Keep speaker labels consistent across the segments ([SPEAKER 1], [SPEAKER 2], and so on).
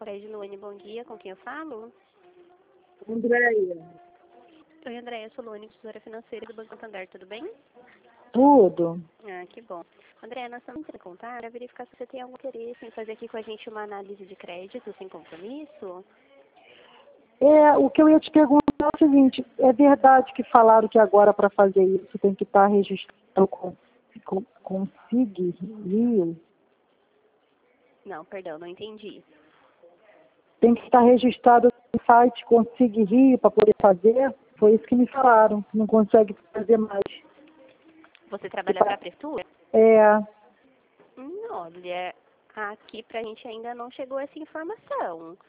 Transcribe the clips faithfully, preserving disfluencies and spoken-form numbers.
[SPEAKER 1] Edilone, bom dia. Com quem eu falo?
[SPEAKER 2] Andréia.
[SPEAKER 1] Oi, Andréia Solone, tesoura financeira do Banco Santander, tudo bem?
[SPEAKER 2] Tudo.
[SPEAKER 1] Ah, que bom. Andréia, nós estamos entrando em contato para verificar se você tem algum interesse em fazer aqui com a gente uma análise de crédito sem compromisso.
[SPEAKER 2] É, o que eu ia te perguntar é o seguinte, é verdade que falaram que agora para fazer isso tem que estar registrado com, com, com SIG Rio?
[SPEAKER 1] Não, perdão, não entendi.
[SPEAKER 2] Tem que estar registrado no site com SIG Rio para poder fazer? Foi isso que me falaram, que não consegue fazer mais.
[SPEAKER 1] Você trabalha para a prefeitura?
[SPEAKER 2] É,
[SPEAKER 1] Hum, olha, aqui pra gente ainda não chegou essa informação.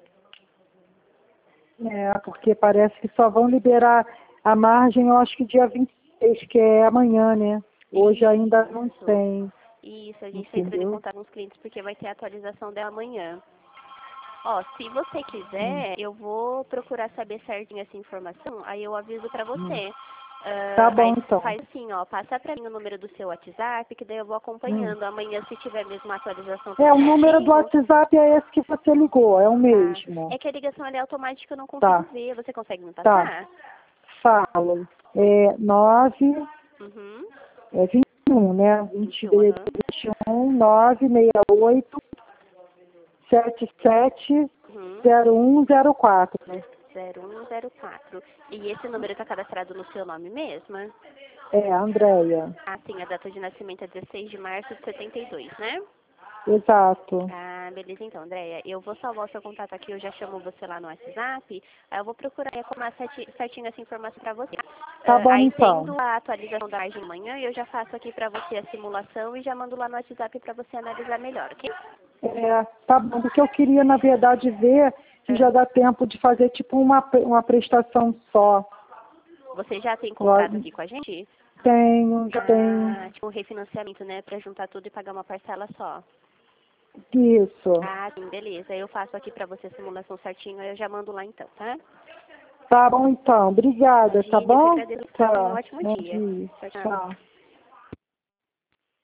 [SPEAKER 2] é, porque parece que só vão liberar a margem, eu acho que dia vinte e seis, que é amanhã, né? Hoje ainda não
[SPEAKER 1] Isso.
[SPEAKER 2] tem.
[SPEAKER 1] Isso, a gente está entrando em
[SPEAKER 2] Entendeu?
[SPEAKER 1] contato com os clientes porque vai ter a atualização dela amanhã. Ó, se você quiser, eu vou procurar saber certinho essa informação, aí eu aviso pra
[SPEAKER 2] Hum.
[SPEAKER 1] você.
[SPEAKER 2] Tá
[SPEAKER 1] Ah,
[SPEAKER 2] bom,
[SPEAKER 1] aí
[SPEAKER 2] então.
[SPEAKER 1] faz assim, ó, passa pra mim o número do seu WhatsApp, que daí eu vou
[SPEAKER 2] Hum.
[SPEAKER 1] acompanhando. Amanhã, se tiver mesmo a atualização
[SPEAKER 2] É,
[SPEAKER 1] tudo
[SPEAKER 2] o número do
[SPEAKER 1] certinho,
[SPEAKER 2] WhatsApp é esse que você ligou, é o
[SPEAKER 1] tá.
[SPEAKER 2] mesmo.
[SPEAKER 1] É que a ligação ali é automática, eu não consigo
[SPEAKER 2] Tá,
[SPEAKER 1] ver. Você consegue me
[SPEAKER 2] tá.
[SPEAKER 1] passar?
[SPEAKER 2] Falo. É nove,
[SPEAKER 1] Uhum.
[SPEAKER 2] é vinte e um, né?
[SPEAKER 1] vinte
[SPEAKER 2] vinte,
[SPEAKER 1] e um, aham.
[SPEAKER 2] vinte e um, nove seis oito, sete sete,
[SPEAKER 1] Uhum.
[SPEAKER 2] zero um zero quatro.
[SPEAKER 1] zero um zero quatro. E esse número está cadastrado no seu nome mesmo?
[SPEAKER 2] É, Andréia.
[SPEAKER 1] Ah, sim, a data de nascimento é dezesseis de março de setenta e dois, né?
[SPEAKER 2] Exato.
[SPEAKER 1] Ah, beleza então, Andréia. Eu vou salvar o seu contato aqui, eu já chamo você lá no WhatsApp. Aí eu vou procurar e arrumar certi- certinho essa informação para você.
[SPEAKER 2] Tá
[SPEAKER 1] Ah,
[SPEAKER 2] bom,
[SPEAKER 1] aí
[SPEAKER 2] então.
[SPEAKER 1] tendo a atualização da margem amanhã, eu já faço aqui para você a simulação e já mando lá no WhatsApp para você analisar melhor, ok?
[SPEAKER 2] É, tá bom, porque eu queria, na verdade, ver se já dá tempo de fazer, tipo, uma, uma prestação só.
[SPEAKER 1] Você já tem contrato
[SPEAKER 2] Eu
[SPEAKER 1] aqui com a gente?
[SPEAKER 2] tenho, já tenho.
[SPEAKER 1] Ah, tipo um refinanciamento, né? Para juntar tudo e pagar uma parcela só.
[SPEAKER 2] Isso.
[SPEAKER 1] Ah, sim, beleza. Eu faço aqui pra você a simulação certinho, aí eu já mando lá então, tá?
[SPEAKER 2] Tá bom, então. Obrigada, tá
[SPEAKER 1] Imagina, eu que
[SPEAKER 2] bom?
[SPEAKER 1] agradeço. Um
[SPEAKER 2] Tchau.
[SPEAKER 1] ótimo
[SPEAKER 2] Bom
[SPEAKER 1] dia.
[SPEAKER 2] dia.
[SPEAKER 1] Tchau, tchau.
[SPEAKER 2] Tchau.